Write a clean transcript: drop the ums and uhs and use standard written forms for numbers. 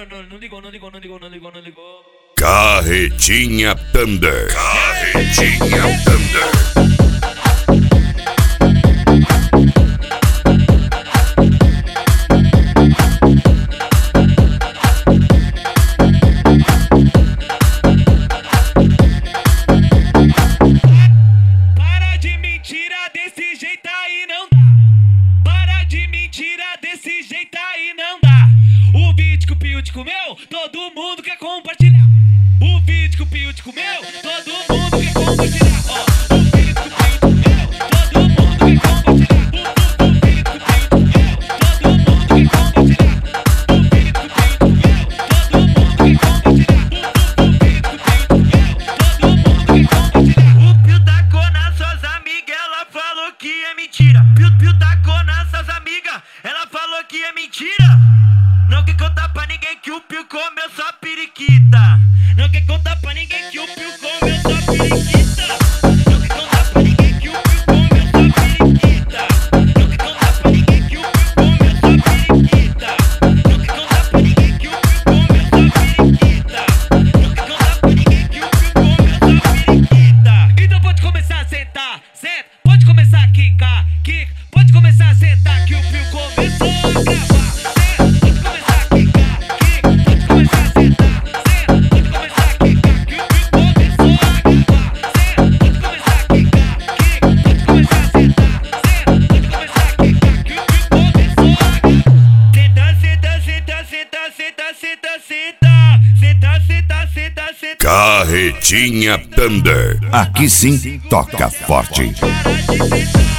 não ligou, não ligou, não ligou, não ligou, não ligou. Carretinha Thunder. Carretinha Thunder. Para de mentira desse jeito aí não dá. Para de mentira desse jeito aí não dá. O vídeo que o Pio te comeu, todo mundo quer compartilhar. O vídeo que o Pio te comeu, todo mundo quer compartilhar. Ó, o vídeo que o Pio te comeu, todo mundo quer compartilhar. O vídeo que o Pio te comeu, todo mundo quer compartilhar. O vídeo que o Pio te comeu, todo mundo quer compartilhar. O vídeo que o Pio te comeu, todo mundo quer compartilhar. O Pio tacou nas suas amigas, ela falou que é mentira. Pio tacou nas suas amigas, ela falou que é mentira. Não quer contar pra ninguém que o Pio comeu só periquita. Não quer contar pra ninguém que o Pio comeu só periquita. Não quer contar pra ninguém que o Pio comeu só periquita. Não quer contar pra ninguém que o Pio comeu só periquita. Não quer contar pra ninguém que o Pio comeu só periquita. Não quer contar pra ninguém que o Pio comeu só periquita. Então pode começar a sentar, senta. Pode começar a quicar, quica. Pode começar a sentar que o Pio começou a gravar. Senta, pode começar a quicar, quica. Pode começar a sentar, senta. Pode começar a quicar que o Pio começou a gravar. Senta, pode começar a quicar, quica. Pode começar a sentar, senta. Pode começar a quicar que o Pio começou a gravar. Senta. Carretinha Thunder. Aqui sim toca forte. Para de sentar.